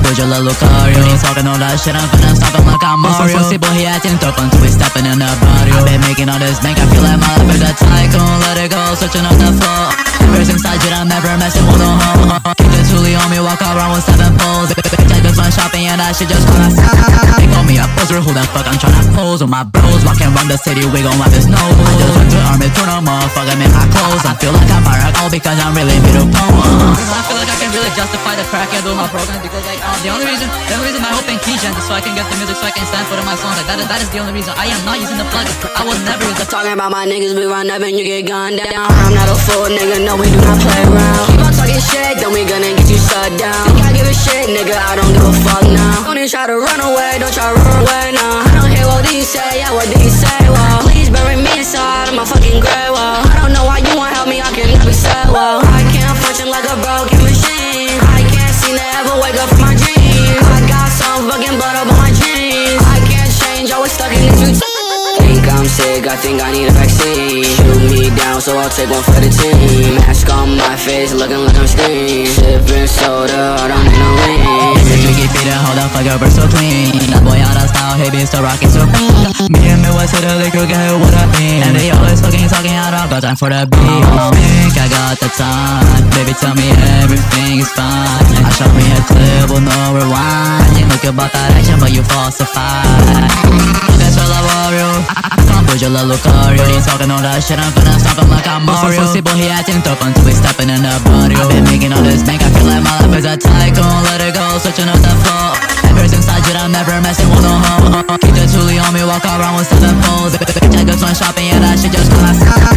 Angela Lucario. He's talking all that shit, I'm finna stop him like I'm Mario. Pussy boy, he acting tough until we stepping in the barrio. I've been making all this bank, I feel like my life is a tycoon. Let it go, switching up the floor. Ever since I did, I'm never messing with a hoe. Keep the Thule on me, walk around with 7 poles. Bitch, I just went shopping and that shit just caught us. They call me a poser, who the fuck I'm tryna pose with my bros. Walking around the city, we gon' wipe his nose. I just went to Army, turn on motherfucker, make my clothes. I feel like I'm fired all because I'm really beautiful. I feel like I can really justify the crack and do my program because like the only reason my hope in keygen is so I can get the music so I can stand for my songs. Like that is the only reason. I am not using the plug. I will never use the talking about my niggas, we run up and you get gunned down. I'm not a fool, nigga, no, we do not play around. Keep on talking shit, then we gonna get you shut down. Think I give a shit, nigga, I don't give a fuck now. Don't even try to run away, don't try to run away now. I don't hear what did you say, yeah, what did you say, well, please bury me inside of my fucking grave, well, I don't know why you won't help me, I can never say, well, I can't function like a broken machine. I can't seem to ever wake up from my dreams. I got some fucking blood up on my jeans. I can't change, always stuck in this routine. Think I'm sick, I think I need a vaccine. Shoot me down, so I'll take one for the team. Mask on my face, looking like I'm screaming. Sipping soda, I don't need no lean. Bitch, we keep feeding, hold the fuck up, we're so clean. That boy out of style, hey bitch, still rocking so clean. Me and Midwest hit the liquor, get what I mean. And they always talking, I don't got time for the beat. I don't think I got the time. Baby, tell me everything is fine. I show me a clip with no rewind. You look about that action, but you falsify. That's all I worry. I'm Angela Lucario. He's talking all that shit, I'm finna stop him like I'm Mario. Pussy boy, he acting tough until we stepping in the barrio. I've been making all this bank, I feel like my life is a tycoon. Let it go, switching up the floor. Ever since I did, I'm never messing with a hoe. Keep the Thule on me, walk around with 7 poles. Bitch, I just went shopping and that shit just caught us.